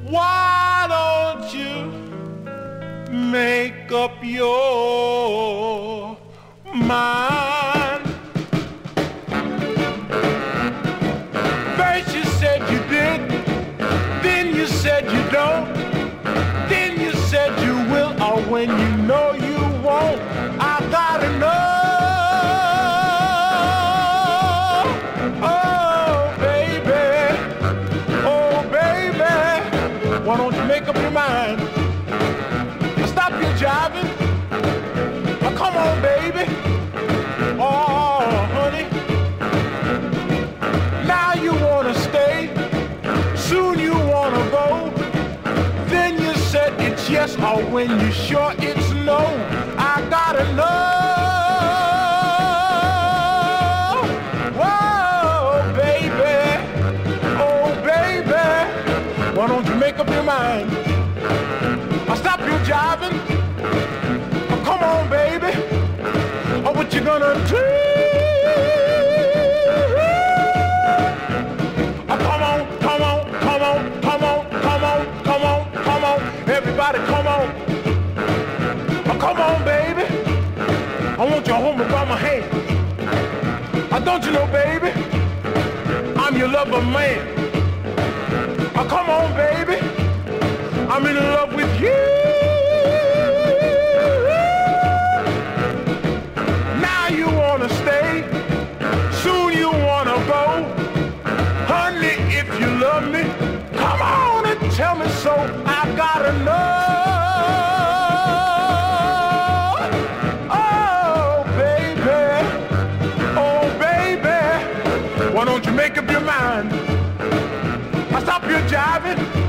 Why don't you make up your mind? First you said you did, then you said you don't, then you said you will, or when you know you won't. I gotta know. Why don't you make up your mind? Stop your jiving. Oh, come on, baby. Oh, honey. Now you wanna stay. Soon you wanna go. Then you said it's yes, or when you sure it's no. I gotta know. Whoa, baby. Oh, baby. Why don't you make up your mind? I'll stop your jiving. Oh, come on, baby. Oh, what you gonna do? Oh, come on, come on, come on, come on, come on, come on, come on. Everybody, come on. Oh, come on, baby. I want you to hold me by my hand. Oh, don't you know, baby? I'm your lover man. Oh, come on, baby. I'm in love with you. Now you wanna stay. Soon you wanna go. Honey, if you love me, come on and tell me so. I gotta know. Oh, baby. Oh, baby. Why don't you make up your mind? Stop your jiving.